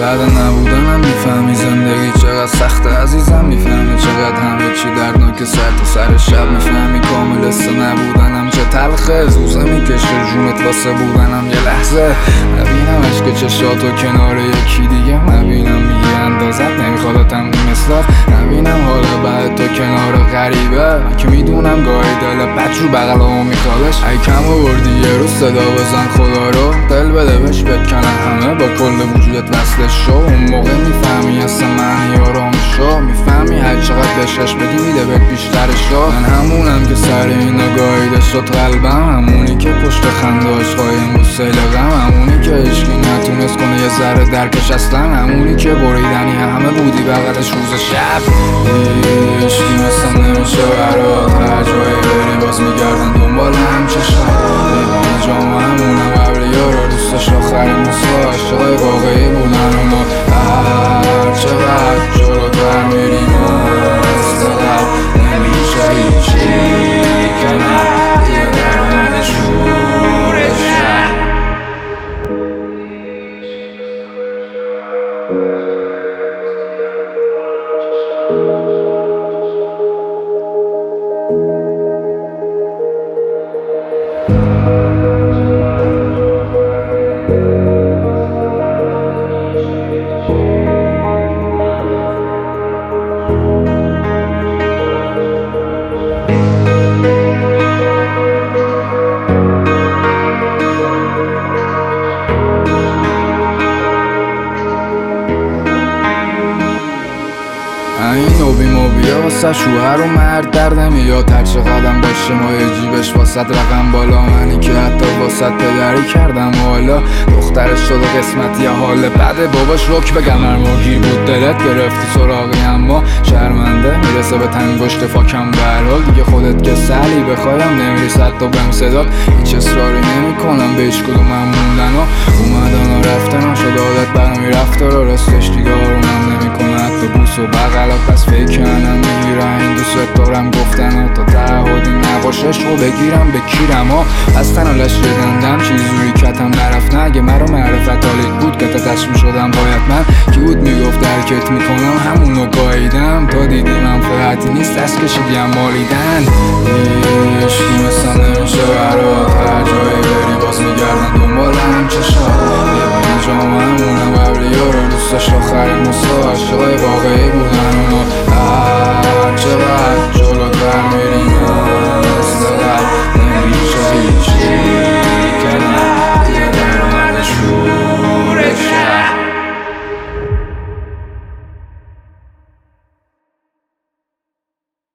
بعد نبودنم میفهمی زندگی چقدر سخته عزیزم، میفهمی چقدر همه چی دردناک، سر تا سر شب میفهمی کامل نبودنم چه تلخه، زوزه میکشه جونت واسه بودنم یه لحظه. نبینم عشق چشاتو کنار یکی دیگه، نبینم میگی اندازت نمیخوادتم مثلت، نبینم حال بعد تو کنار غریبه، من که میدونم گاهی دل بد رو بغلامو میخوادش. ای کم آوردی یه روز صدا بزن خدا رو، دل بده بهش بکنن همه با کل وجودت وصلش شو، اون موقع میفهمی اصلا معنی آرامشو، میفهمی هر چقدر بهش بدی میده بهت بیشترشو. من همونم که سر این نگاهی شد قلبم، همونی که پشت خندهاش قایم بود سیل غم، همونی که عشقی نتونست کنه یه ذره درکش اصلا، همونی که بریدنی همه بودی بغلش روز شب. عشقی مثلا نمیشه برات، هر جایی بری باز میگردن دنبال هم چشم، میبینی جامعه همونه قبلیا رو دوستش آخرین مثل عاشقای واقعی بودن اونا، هر چقدر جلوتر میریم از دلم نمیشه هیچی کنم دیگه در من شورشم. این نوبی موبیا واسه شوهر و مرد درد نمیاد، هر چقدرم باشه مایه جیبش واسه رقم بالا، منی که حتی واسه پدری کردم و حالا دخترش شده قسمت یه حال بده، باباش رک بگم مرموگیر بود دلت گرفتی سراغی، اما شرمنده میرسه به تنگشت فاکم به هر حال، دیگه خودت که سلی بخوایم نمیریس حتی بهم صدات، هیچ اصراری نمی کنم به هیچ کدومم موندن و اومدن و رفتن ها، شده عادت برمی رفت رو راستش دیگه آرومم نمی کنه حتی بوس و بغلات، پس فکر کنم میگیره این دوست دارم گفتن و تا تعهدی نباشش رو بگیرم بکیرم ها، از تنالش بدندم چیزوری کتم نرفت، اگه مرا معرفت حالیت بود که تشمی شدم باید من کی بود میگفت درکت میکنم همونو گاییدم، تا دیدی من فرحتی نیست دست کشیدیم مالیدن. عشقی مثلا نمیشه برات، هر جایی بری باز میگردن دنبال هم چشات، میبینی جامعه همونه قبلیا رو دوستش آخرین مثل عاشقای واقعی بودن اونا، هر چقدر جلوتر میریم از دلم نمیشه هیچی